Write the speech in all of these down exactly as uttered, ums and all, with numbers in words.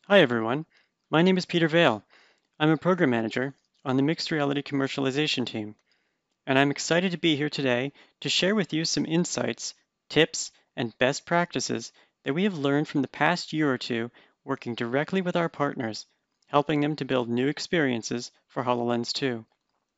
Hi everyone, my name is Peter Vale. I'm a program manager on the Mixed Reality Commercialization team, and I'm excited to be here today to share with you some insights, tips, and best practices that we have learned from the past year or two working directly with our partners, helping them to build new experiences for HoloLens two.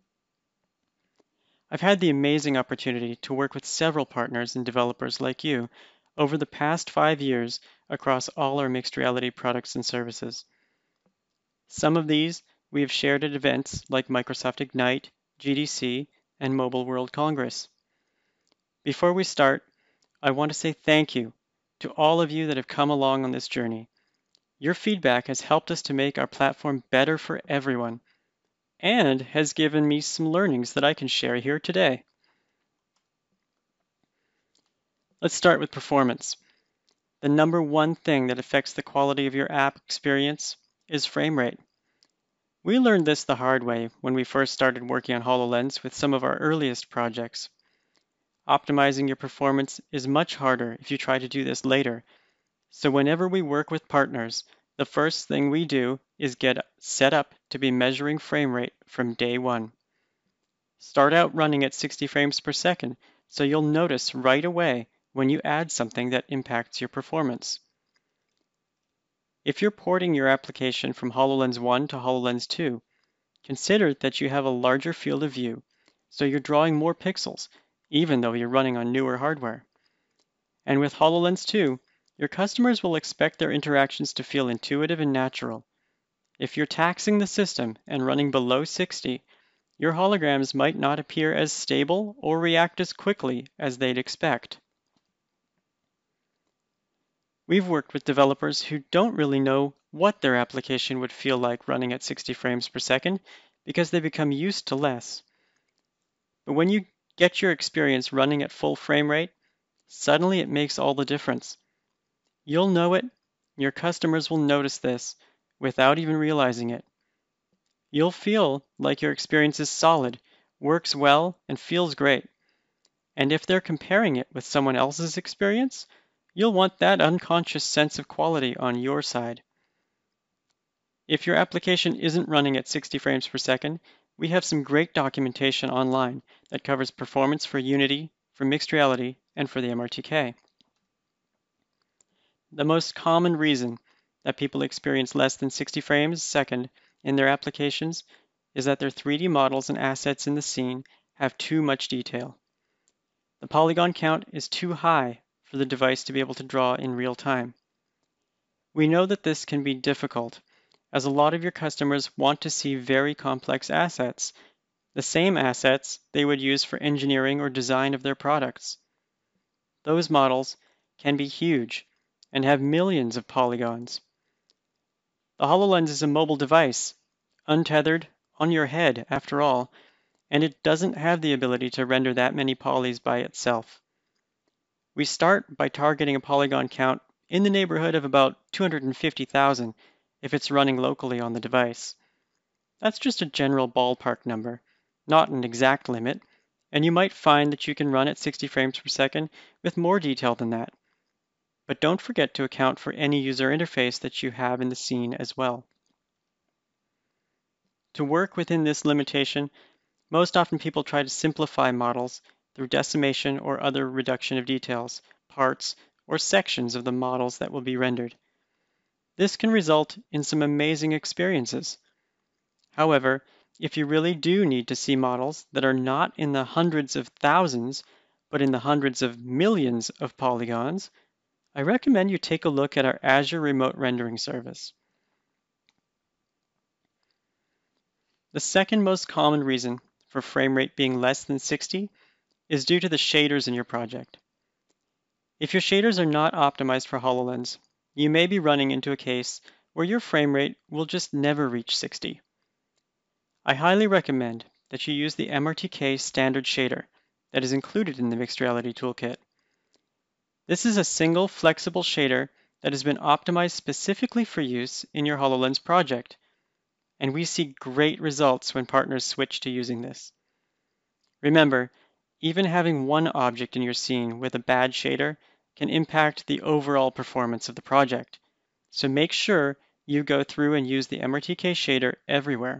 I've had the amazing opportunity to work with several partners and developers like you over the past five years across all our mixed reality products and services. Some of these we have shared at events like Microsoft Ignite, G D C, and Mobile World Congress. Before we start, I want to say thank you to all of you that have come along on this journey. Your feedback has helped us to make our platform better for everyone and has given me some learnings that I can share here today. Let's start with performance. The number one thing that affects the quality of your app experience is frame rate. We learned this the hard way when we first started working on HoloLens with some of our earliest projects. Optimizing your performance is much harder if you try to do this later. So whenever we work with partners, the first thing we do is get set up to be measuring frame rate from day one. Start out running at sixty frames per second, so you'll notice right away when you add something that impacts your performance. If you're porting your application from HoloLens one to HoloLens two, consider that you have a larger field of view, so you're drawing more pixels, even though you're running on newer hardware. And with HoloLens two, your customers will expect their interactions to feel intuitive and natural. If you're taxing the system and running below sixty, your holograms might not appear as stable or react as quickly as they'd expect. We've worked with developers who don't really know what their application would feel like running at sixty frames per second because they become used to less. But when you get your experience running at full frame rate, suddenly it makes all the difference. You'll know it, your customers will notice this without even realizing it. You'll feel like your experience is solid, works well, and feels great. And if they're comparing it with someone else's experience, you'll want that unconscious sense of quality on your side. If your application isn't running at sixty frames per second, we have some great documentation online that covers performance for Unity, for mixed reality, and for the M R T K. The most common reason that people experience less than sixty frames a second in their applications is that their three D models and assets in the scene have too much detail. The polygon count is too high for the device to be able to draw in real time. We know that this can be difficult, as a lot of your customers want to see very complex assets, the same assets they would use for engineering or design of their products. Those models can be huge and have millions of polygons. The HoloLens is a mobile device, untethered, on your head after all, and it doesn't have the ability to render that many polys by itself. We start by targeting a polygon count in the neighborhood of about two hundred fifty thousand if it's running locally on the device. That's just a general ballpark number, not an exact limit, and you might find that you can run at sixty frames per second with more detail than that. But don't forget to account for any user interface that you have in the scene as well. To work within this limitation, most often people try to simplify models through decimation or other reduction of details, parts, or sections of the models that will be rendered. This can result in some amazing experiences. However, if you really do need to see models that are not in the hundreds of thousands, but in the hundreds of millions of polygons, I recommend you take a look at our Azure Remote Rendering service. The second most common reason for frame rate being less than sixty is due to the shaders in your project. If your shaders are not optimized for HoloLens, you may be running into a case where your frame rate will just never reach sixty. I highly recommend that you use the M R T K standard shader that is included in the Mixed Reality Toolkit. This is a single flexible shader that has been optimized specifically for use in your HoloLens project, and we see great results when partners switch to using this. Remember, even having one object in your scene with a bad shader can impact the overall performance of the project, so make sure you go through and use the M R T K shader everywhere.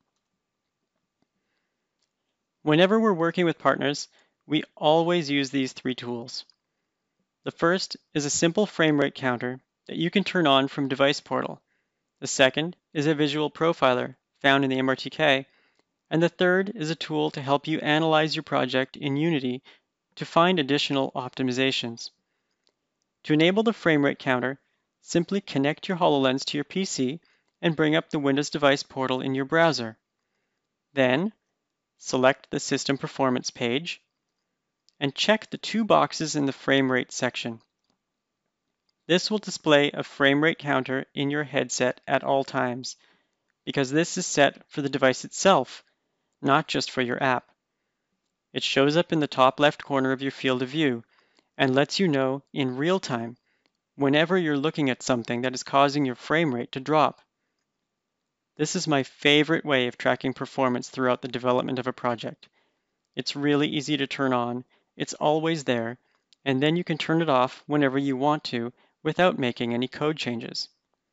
Whenever we're working with partners, we always use these three tools. The first is a simple frame rate counter that you can turn on from Device Portal. The second is a visual profiler found in the M R T K. And the third is a tool to help you analyze your project in Unity to find additional optimizations. To enable the frame rate counter, simply connect your HoloLens to your P C and bring up the Windows Device Portal in your browser. Then, select the System Performance page and check the two boxes in the frame rate section. This will display a frame rate counter in your headset at all times, because this is set for the device itself, not just for your app. It shows up in the top left corner of your field of view and lets you know in real time whenever you're looking at something that is causing your frame rate to drop. This is my favorite way of tracking performance throughout the development of a project. It's really easy to turn on, it's always there, and then you can turn it off whenever you want to without making any code changes.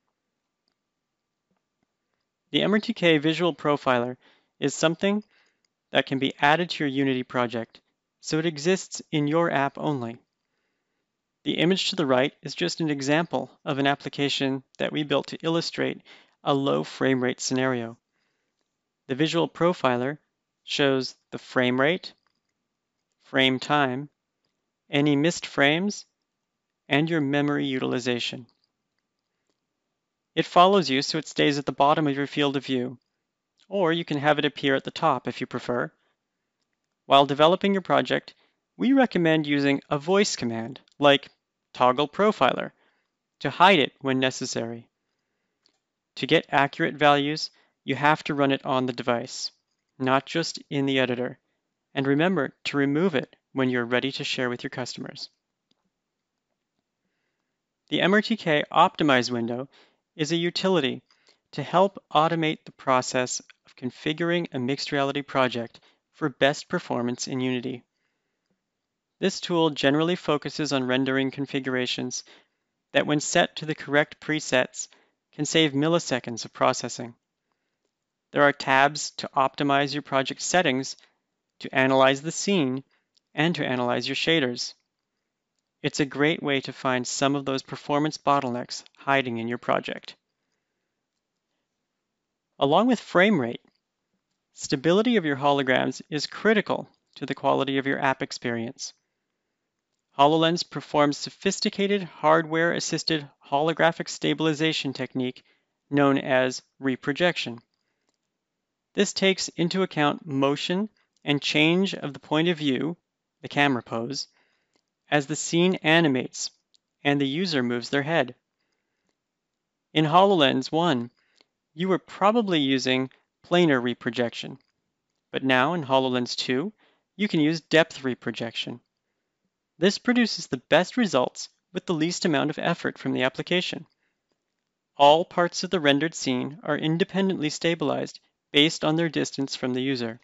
The M R T K Visual Profiler is something that can be added to your Unity project, so it exists in your app only. The image to the right is just an example of an application that we built to illustrate a low frame rate scenario. The visual profiler shows the frame rate, frame time, any missed frames, and your memory utilization. It follows you so it stays at the bottom of your field of view, or you can have it appear at the top if you prefer. While developing your project, we recommend using a voice command like toggle profiler to hide it when necessary. To get accurate values, you have to run it on the device, not just in the editor, and remember to remove it when you're ready to share with your customers. The M R T K Optimize window is a utility to help automate the process of configuring a mixed reality project for best performance in Unity. This tool generally focuses on rendering configurations that, when set to the correct presets, can save milliseconds of processing. There are tabs to optimize your project settings, to analyze the scene, and to analyze your shaders. It's a great way to find some of those performance bottlenecks hiding in your project. Along with frame rate, stability of your holograms is critical to the quality of your app experience. HoloLens performs sophisticated hardware-assisted holographic stabilization technique known as reprojection. This takes into account motion and change of the point of view, the camera pose, as the scene animates and the user moves their head. In HoloLens one, you were probably using planar reprojection, but now in HoloLens two, you can use depth reprojection. This produces the best results with the least amount of effort from the application. All parts of the rendered scene are independently stabilized based on their distance from the user.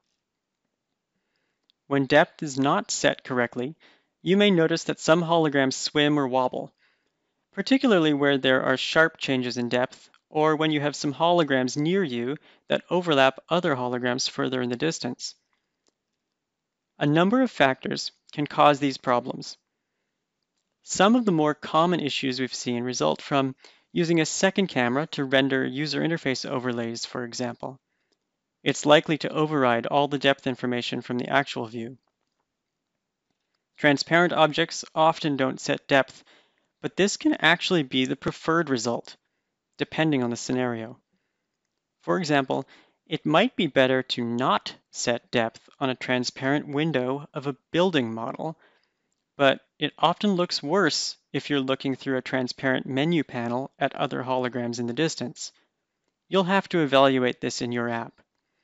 When depth is not set correctly, you may notice that some holograms swim or wobble, particularly where there are sharp changes in depth or when you have some holograms near you that overlap other holograms further in the distance. A number of factors can cause these problems. Some of the more common issues we've seen result from using a second camera to render user interface overlays, for example. It's likely to override all the depth information from the actual view. Transparent objects often don't set depth, but this can actually be the preferred result, depending on the scenario. For example, it might be better to not set depth on a transparent window of a building model, but it often looks worse if you're looking through a transparent menu panel at other holograms in the distance. You'll have to evaluate this in your app.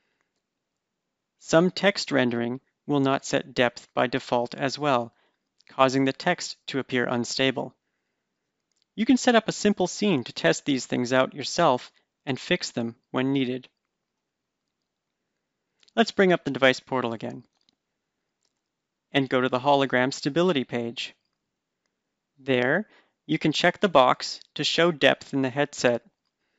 Some text rendering will not set depth by default as well, causing the text to appear unstable. You can set up a simple scene to test these things out yourself and fix them when needed. Let's bring up the device portal again and go to the hologram stability page. There, you can check the box to show depth in the headset.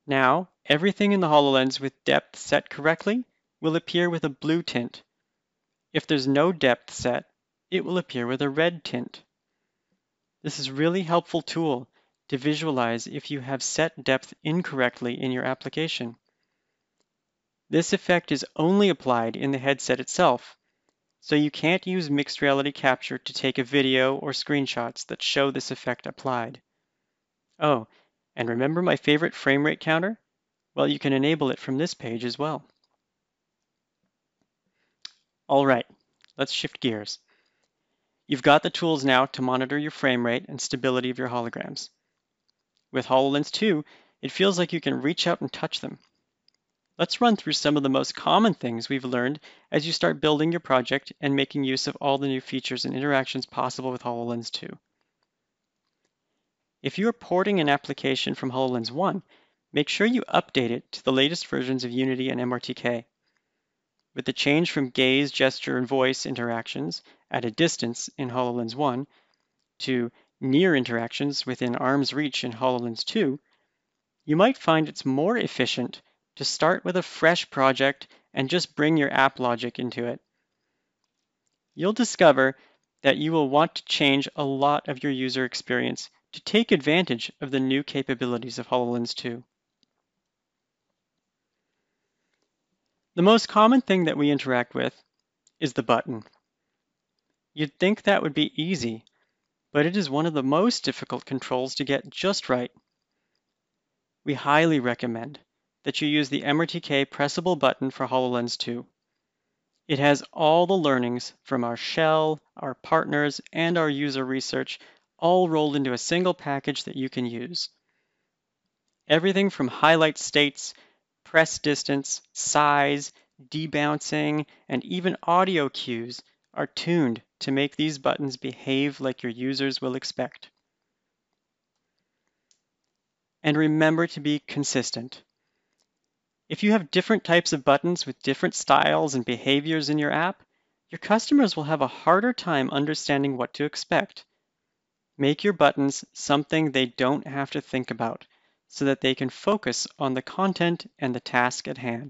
Now, everything in the HoloLens with depth set correctly will appear with a blue tint. If there's no depth set, it will appear with a red tint. This is a really helpful tool to visualize if you have set depth incorrectly in your application. This effect is only applied in the headset itself, so you can't use mixed reality capture to take a video or screenshots that show this effect applied. Oh, and remember my favorite frame rate counter? Well, you can enable it from this page as well. All right, let's shift gears. You've got the tools now to monitor your frame rate and stability of your holograms. With HoloLens two, it feels like you can reach out and touch them. Let's run through some of the most common things we've learned as you start building your project and making use of all the new features and interactions possible with HoloLens two. If you are porting an application from HoloLens one, make sure you update it to the latest versions of Unity and M R T K. With the change from gaze, gesture, and voice interactions at a distance in HoloLens one to near interactions within arm's reach in HoloLens two, you might find it's more efficient to start with a fresh project and just bring your app logic into it. You'll discover that you will want to change a lot of your user experience to take advantage of the new capabilities of HoloLens two. The most common thing that we interact with is the button. You'd think that would be easy, but it is one of the most difficult controls to get just right. We highly recommend that you use the M R T K pressable button for HoloLens two. It has all the learnings from our shell, our partners, and our user research all rolled into a single package that you can use. Everything from highlight states, press distance, size, debouncing, and even audio cues are tuned to make these buttons behave like your users will expect. And remember to be consistent. If you have different types of buttons with different styles and behaviors in your app, your customers will have a harder time understanding what to expect. Make your buttons something they don't have to think about, so that they can focus on the content and the task at hand.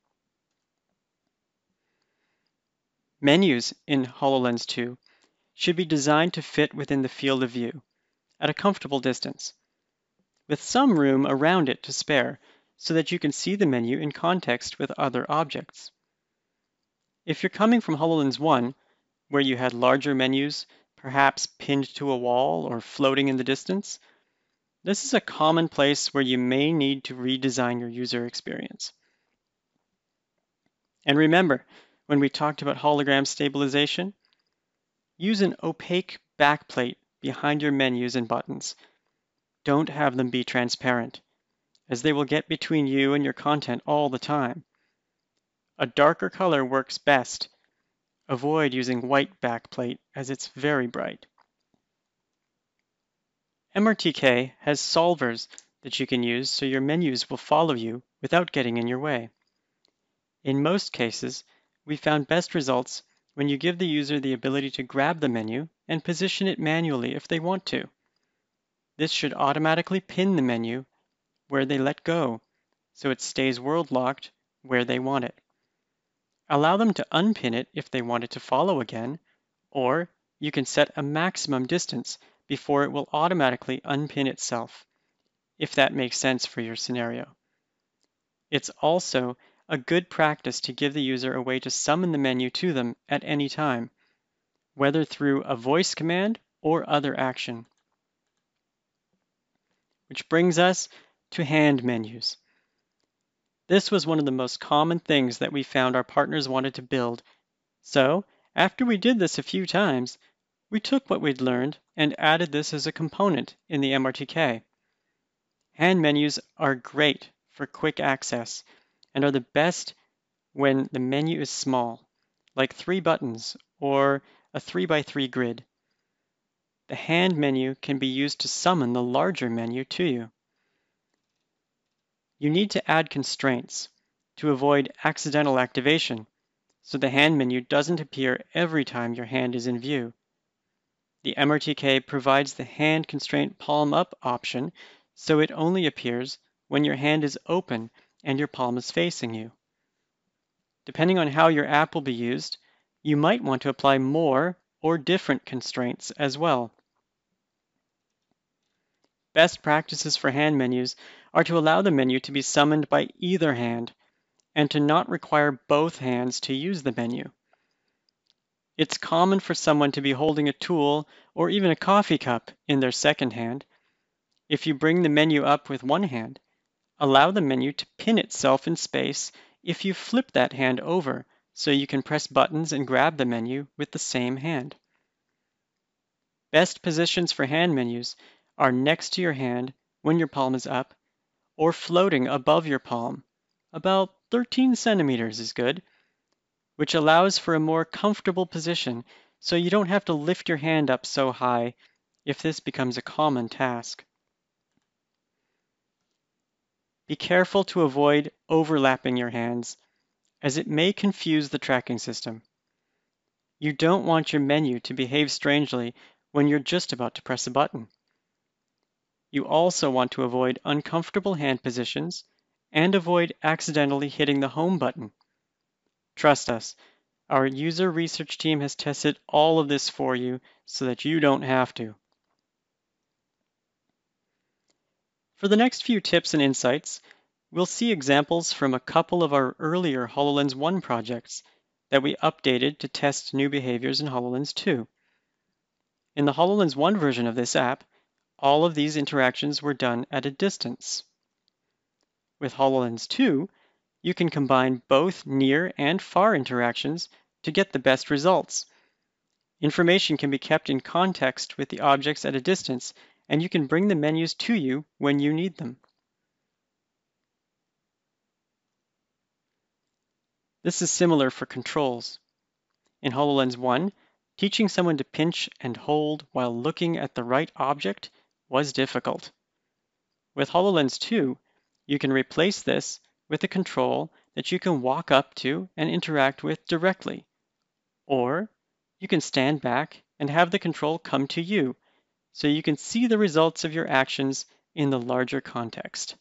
Menus in HoloLens two should be designed to fit within the field of view at a comfortable distance, with some room around it to spare so that you can see the menu in context with other objects. If you're coming from HoloLens one, where you had larger menus, perhaps pinned to a wall or floating in the distance, this is a common place where you may need to redesign your user experience. And remember, when we talked about hologram stabilization, use an opaque backplate behind your menus and buttons. Don't have them be transparent, as they will get between you and your content all the time. A darker color works best. Avoid using white backplate as it's very bright. M R T K has solvers that you can use so your menus will follow you without getting in your way. In most cases, we found best results when you give the user the ability to grab the menu and position it manually if they want to. This should automatically pin the menu where they let go, so it stays world locked where they want it. Allow them to unpin it if they want it to follow again, or you can set a maximum distance before it will automatically unpin itself, if that makes sense for your scenario. It's also a good practice to give the user a way to summon the menu to them at any time, whether through a voice command or other action. Which brings us to hand menus. This was one of the most common things that we found our partners wanted to build. So, after we did this a few times, we took what we'd learned and added this as a component in the M R T K. Hand menus are great for quick access and are the best when the menu is small, like three buttons or a three by three grid. The hand menu can be used to summon the larger menu to you. You need to add constraints to avoid accidental activation, so the hand menu doesn't appear every time your hand is in view. The M R T K provides the hand constraint palm up option, so it only appears when your hand is open and your palm is facing you. Depending on how your app will be used, you might want to apply more or different constraints as well. Best practices for hand menus are to allow the menu to be summoned by either hand and to not require both hands to use the menu. It's common for someone to be holding a tool or even a coffee cup in their second hand. If you bring the menu up with one hand, allow the menu to pin itself in space if you flip that hand over so you can press buttons and grab the menu with the same hand. Best positions for hand menus are next to your hand when your palm is up or floating above your palm. About thirteen centimeters is good, which allows for a more comfortable position so you don't have to lift your hand up so high if this becomes a common task. Be careful to avoid overlapping your hands, as it may confuse the tracking system. You don't want your menu to behave strangely when you're just about to press a button. You also want to avoid uncomfortable hand positions and avoid accidentally hitting the home button. Trust us, our user research team has tested all of this for you so that you don't have to. For the next few tips and insights, we'll see examples from a couple of our earlier HoloLens one projects that we updated to test new behaviors in HoloLens two. In the HoloLens one version of this app, all of these interactions were done at a distance. With HoloLens two, you can combine both near and far interactions to get the best results. Information can be kept in context with the objects at a distance, and you can bring the menus to you when you need them. This is similar for controls. In HoloLens one, teaching someone to pinch and hold while looking at the right object was difficult. With HoloLens two, you can replace this with a control that you can walk up to and interact with directly. Or you can stand back and have the control come to you, so you can see the results of your actions in the larger context.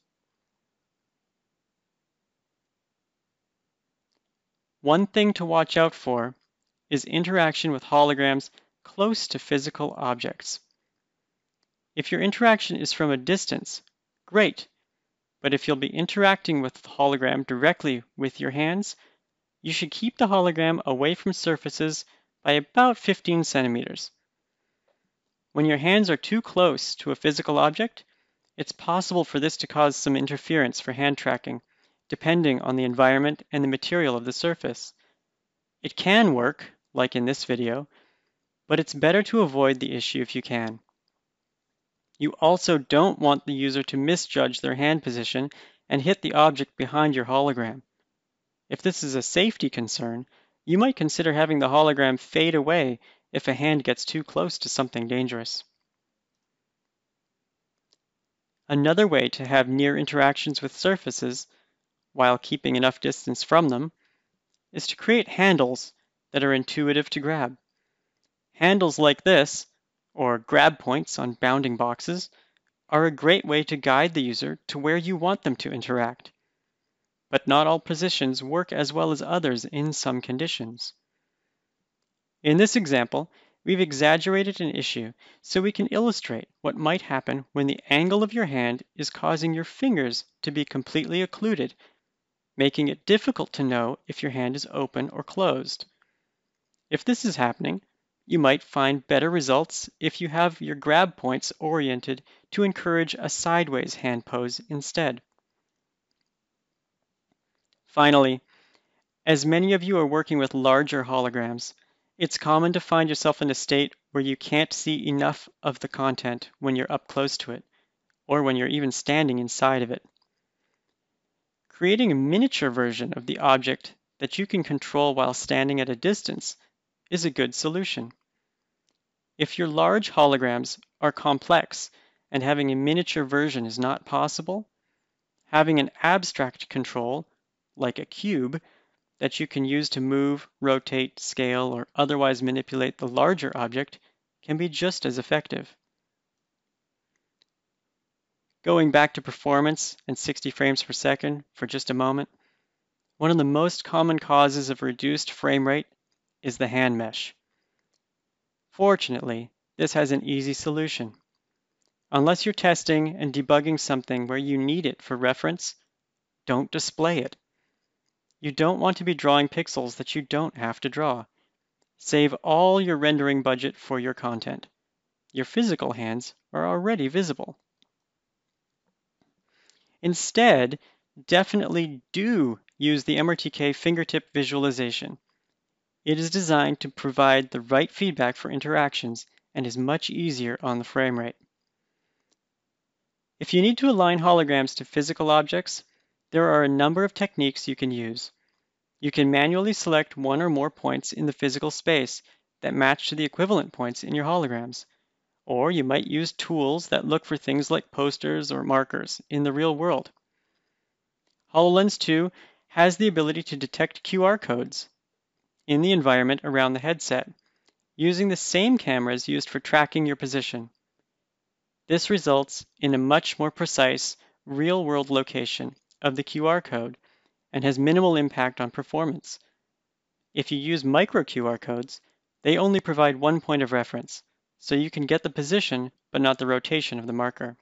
One thing to watch out for is interaction with holograms close to physical objects. If your interaction is from a distance, great, but if you'll be interacting with the hologram directly with your hands, you should keep the hologram away from surfaces by about fifteen centimeters. When your hands are too close to a physical object, it's possible for this to cause some interference for hand tracking, depending on the environment and the material of the surface. It can work, like in this video, but it's better to avoid the issue if you can. You also don't want the user to misjudge their hand position and hit the object behind your hologram. If this is a safety concern, you might consider having the hologram fade away if a hand gets too close to something dangerous. Another way to have near interactions with surfaces, while keeping enough distance from them, is to create handles that are intuitive to grab. Handles like this, or grab points on bounding boxes, are a great way to guide the user to where you want them to interact. But not all positions work as well as others in some conditions. In this example, we've exaggerated an issue so we can illustrate what might happen when the angle of your hand is causing your fingers to be completely occluded, making it difficult to know if your hand is open or closed. If this is happening, you might find better results if you have your grab points oriented to encourage a sideways hand pose instead. Finally, as many of you are working with larger holograms, it's common to find yourself in a state where you can't see enough of the content when you're up close to it, or when you're even standing inside of it. Creating a miniature version of the object that you can control while standing at a distance is a good solution. If your large holograms are complex and having a miniature version is not possible, having an abstract control, like a cube, that you can use to move, rotate, scale, or otherwise manipulate the larger object can be just as effective. Going back to performance and sixty frames per second for just a moment, one of the most common causes of reduced frame rate is the hand mesh. Fortunately, this has an easy solution. Unless you're testing and debugging something where you need it for reference, don't display it. You don't want to be drawing pixels that you don't have to draw. Save all your rendering budget for your content. Your physical hands are already visible. Instead, definitely do use the M R T K fingertip visualization. It is designed to provide the right feedback for interactions and is much easier on the frame rate. If you need to align holograms to physical objects, there are a number of techniques you can use. You can manually select one or more points in the physical space that match to the equivalent points in your holograms. Or you might use tools that look for things like posters or markers in the real world. HoloLens two has the ability to detect Q R codes in the environment around the headset, using the same cameras used for tracking your position. This results in a much more precise, real-world location of the Q R code and has minimal impact on performance. If you use micro Q R codes, they only provide one point of reference, so you can get the position but not the rotation of the marker.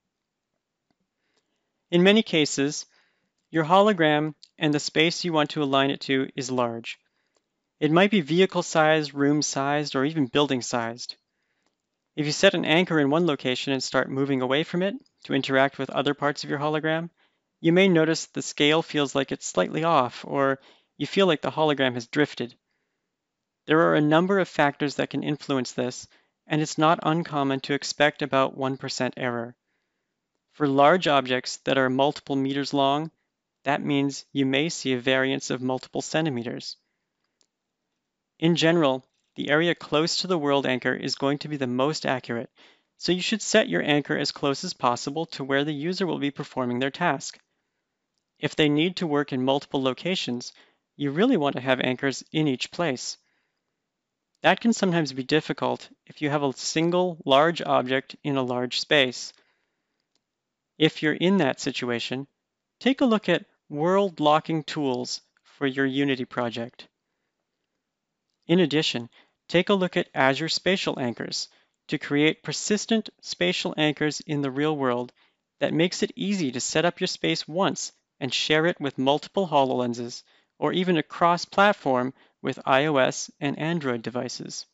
In many cases, your hologram and the space you want to align it to is large. It might be vehicle-sized, room-sized, or even building-sized. If you set an anchor in one location and start moving away from it to interact with other parts of your hologram, you may notice the scale feels like it's slightly off, or you feel like the hologram has drifted. There are a number of factors that can influence this, and it's not uncommon to expect about one percent error. For large objects that are multiple meters long, that means you may see a variance of multiple centimeters. In general, the area close to the world anchor is going to be the most accurate, so you should set your anchor as close as possible to where the user will be performing their task. If they need to work in multiple locations, you really want to have anchors in each place. That can sometimes be difficult if you have a single large object in a large space. If you're in that situation, take a look at world locking tools for your Unity project. In addition, take a look at Azure Spatial Anchors to create persistent spatial anchors in the real world that makes it easy to set up your space once and share it with multiple HoloLenses, or even across platform with iOS and Android devices.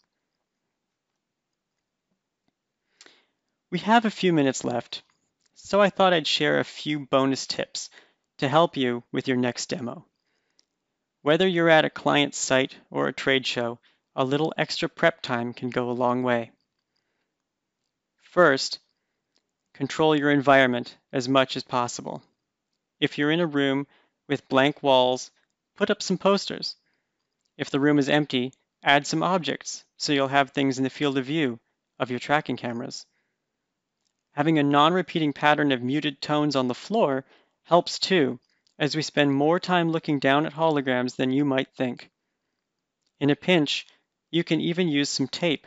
We have a few minutes left, so I thought I'd share a few bonus tips to help you with your next demo. Whether you're at a client site or a trade show, a little extra prep time can go a long way. First, control your environment as much as possible. If you're in a room with blank walls, put up some posters. If the room is empty, add some objects so you'll have things in the field of view of your tracking cameras. Having a non-repeating pattern of muted tones on the floor helps too, as we spend more time looking down at holograms than you might think. In a pinch, you can even use some tape.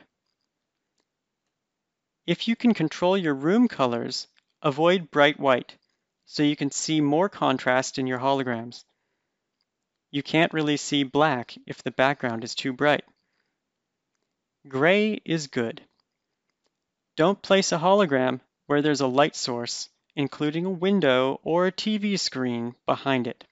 If you can control your room colors, avoid bright white so you can see more contrast in your holograms. You can't really see black if the background is too bright. Gray is good. Don't place a hologram where there's a light source, including a window or a T V screen behind it.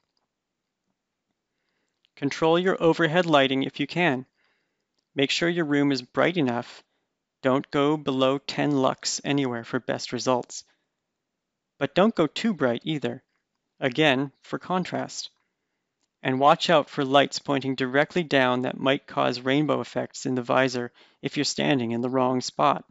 Control your overhead lighting if you can. Make sure your room is bright enough. Don't go below ten lux anywhere for best results. But don't go too bright either, again for contrast. And watch out for lights pointing directly down that might cause rainbow effects in the visor if you're standing in the wrong spot.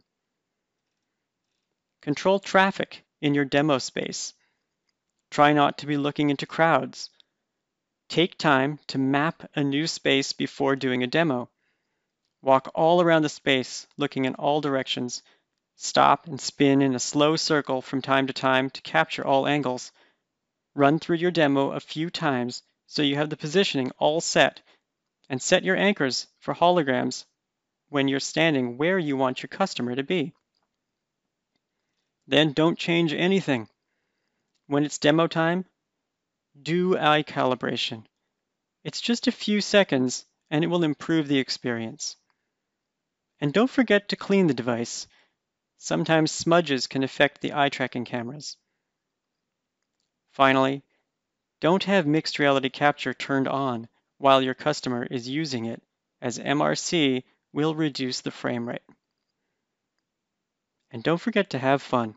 Control traffic in your demo space. Try not to be looking into crowds. Take time to map a new space before doing a demo. Walk all around the space, looking in all directions. Stop and spin in a slow circle from time to time to capture all angles. Run through your demo a few times so you have the positioning all set, and set your anchors for holograms when you're standing where you want your customer to be. Then don't change anything. When it's demo time, do eye calibration. It's just a few seconds and it will improve the experience. And don't forget to clean the device. Sometimes smudges can affect the eye tracking cameras. Finally, don't have mixed reality capture turned on while your customer is using it, as M R C will reduce the frame rate. And don't forget to have fun.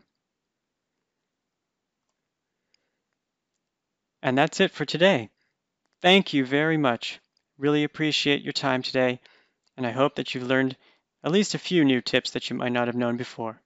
And that's it for today. Thank you very much. Really appreciate your time today, and I hope that you've learned at least a few new tips that you might not have known before.